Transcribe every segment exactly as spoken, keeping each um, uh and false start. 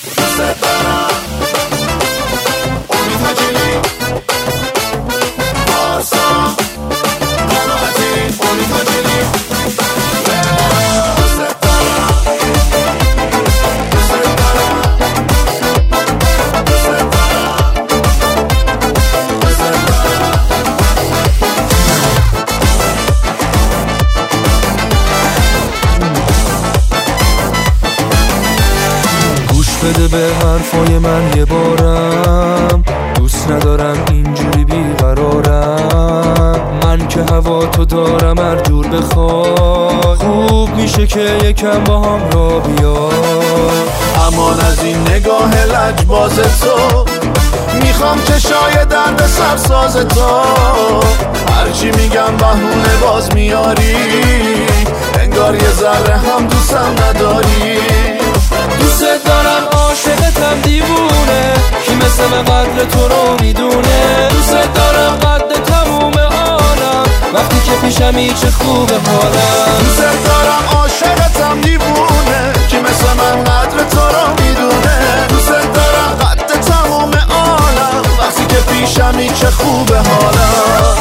بده به حرفای من یه بارم، دوست ندارم اینجوری بیقرارم. من که هوا تو دارم هر جور بخوای، خوب میشه که یکم با هم را بیای. امان از این نگاه لجباز تو، میخوام چشای درد سرساز تو. هرچی میگم بهونه باز میاری، انگار یه ذره هم دوستم نداری. دوست دارم عاشقتم دیوونه، کی مثل من قدر تو رو میدونه. دوست دارم قد تموم عالم، وقتی که پیشمی چه خوبه حالم. دوست دارم عاشقتم دیوونه، کی مثل من قدر تو رو میدونه. دوست دارم قد تموم عالم، وقتی که پیشمی چه خوبه حالم.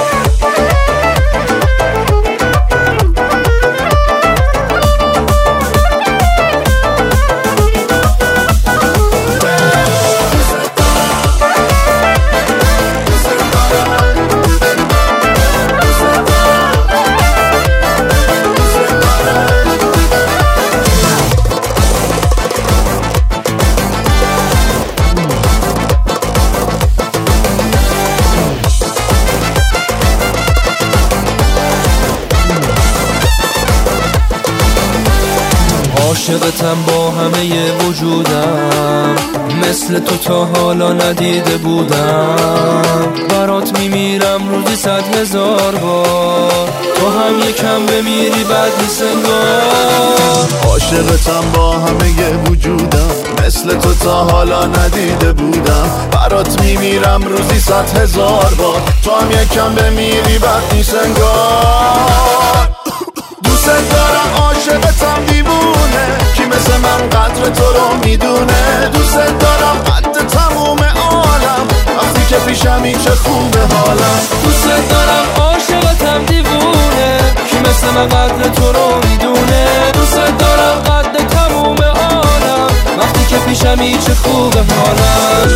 عاشقتم با همه وجودم، مثل تو تا حالا ندیده بودم. برات میمیرم روزی صد هزار بار، تو هم یکم بمیری بعد نیست انگار. عاشقتم با همه وجودم، مثل تو تا حالا ندیده بودم. برات میمیرم روزی صد هزار بار، تو هم یکم بمیری بعد نیست انگار. دوست دارم عاشقتم دیوونه، کی مثل من قدر تو رو میدونه. دوست دارم قد تموم عالم، وقتی که پیشمی چه خوبه حالم. دوست دارم عاشقتم دیوونه، کی مثل من قدر تو رو میدونه. دوست دارم قد تموم عالم، وقتی که پیشمی چه خوبه حالم.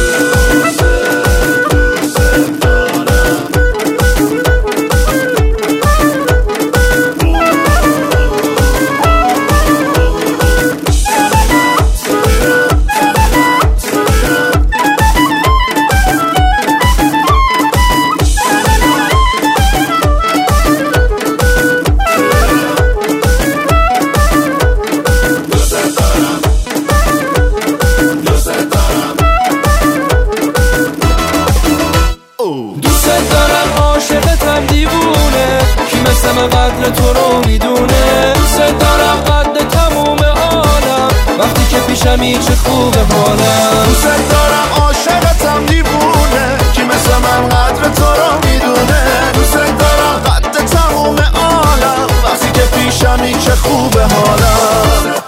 دوست دارم عاشقتم دیوونه، کی مثل من قدر تو رو میدونه. دوست دارم قد تموم عالم، وقتی که پیشمی چه خوبه حالم. دوست دارم عاشقتم دیوونه، کی مثل من قدر تو رو میدونه. دوست دارم قد تموم عالم، وقتی که پیشمی چه خوبه حالم.